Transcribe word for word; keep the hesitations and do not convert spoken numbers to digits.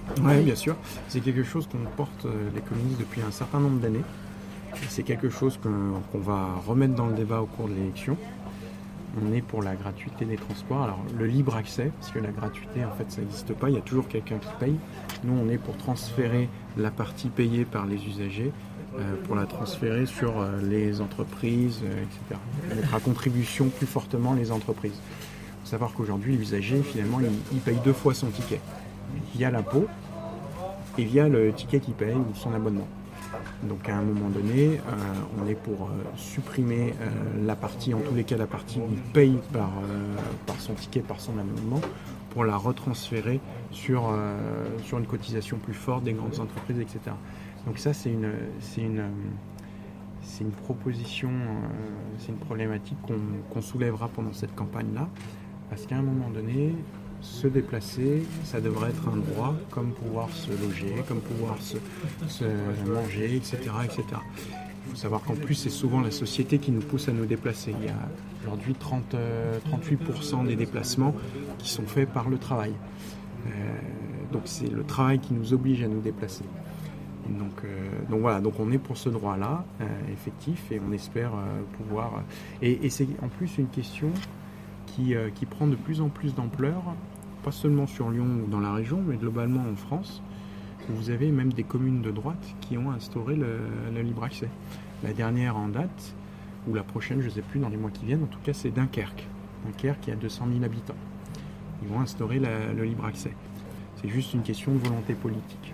Oui, bien sûr. C'est quelque chose qu'on porte, euh, les communistes, depuis un certain nombre d'années. Et c'est quelque chose qu'on, qu'on va remettre dans le débat au cours de l'élection. On est pour la gratuité des transports. Alors, le libre accès, parce que la gratuité, en fait, ça n'existe pas. Il y a toujours quelqu'un qui paye. Nous, on est pour transférer la partie payée par les usagers, euh, pour la transférer sur euh, les entreprises, euh, et cetera. Mettre à contribution plus fortement les entreprises. Il faut savoir qu'aujourd'hui, l'usager, finalement, il, il paye deux fois son ticket. Via l'impôt et via le ticket qu'il paye ou son abonnement. Donc à un moment donné, euh, on est pour euh, supprimer euh, la partie, en tous les cas la partie où il paye par, euh, par son ticket, par son abonnement, pour la retransférer sur, euh, sur une cotisation plus forte des grandes entreprises, et cetera. Donc ça, c'est une, c'est une, c'est une proposition, euh, c'est une problématique qu'on, qu'on soulèvera pendant cette campagne-là, parce qu'à un moment donné, se déplacer, ça devrait être un droit, comme pouvoir se loger, comme pouvoir se, se manger, et cetera, et cetera. Il faut savoir qu'en plus, c'est souvent la société qui nous pousse à nous déplacer. Il y a aujourd'hui trente, euh, trente-huit pour cent des déplacements qui sont faits par le travail. Euh, donc c'est le travail qui nous oblige à nous déplacer. Donc, euh, donc voilà, donc on est pour ce droit-là, euh, effectif, et on espère euh, pouvoir... Et, et c'est en plus une question qui, euh, qui prend de plus en plus d'ampleur, pas seulement sur Lyon ou dans la région, mais globalement en France, où vous avez même des communes de droite qui ont instauré le, le libre accès. La dernière en date, ou la prochaine, je ne sais plus, dans les mois qui viennent, en tout cas c'est Dunkerque. Dunkerque qui a deux cent mille habitants. Ils vont instaurer la, le libre accès. C'est juste une question de volonté politique.